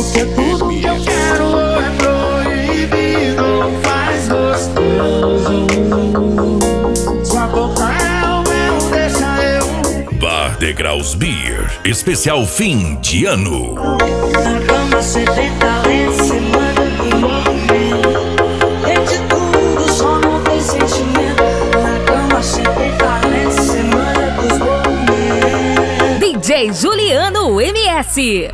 Porque tudo que eu quero é proibido, faz gostoso. Sua boca é o meu, deixa eu. Bar Degraus Beer, especial fim de ano. Na cama cê tem talento, cê manda no movimento. Tem de tudo, só não tem sentimento. Na cama cê tem talento, cê manda dos movimentos. DJ Juliano MS.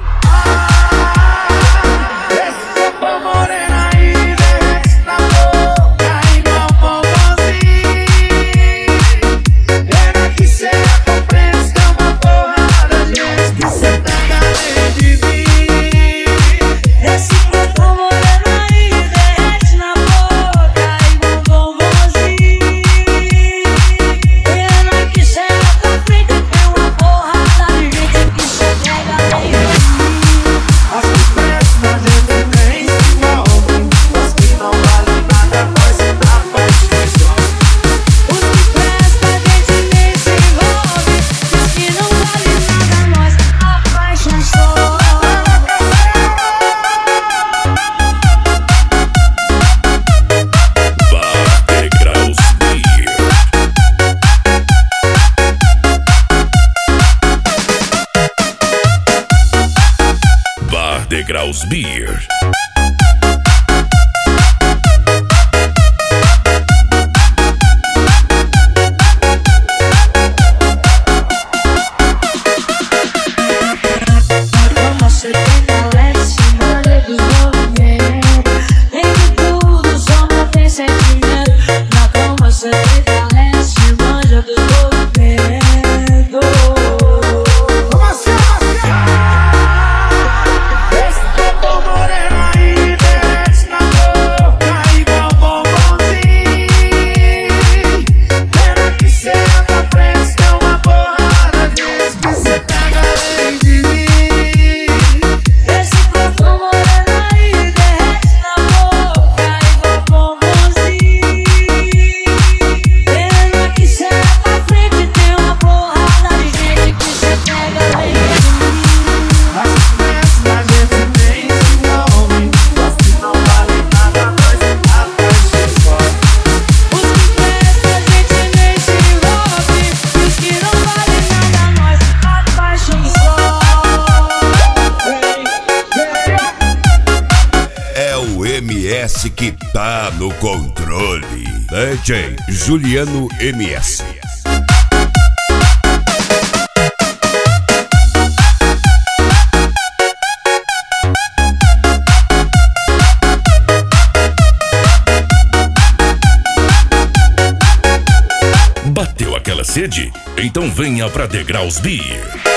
Degraus Beer. MS que tá no controle. DJ Juliano MS. Bateu aquela sede? Então venha pra Degraus Beer.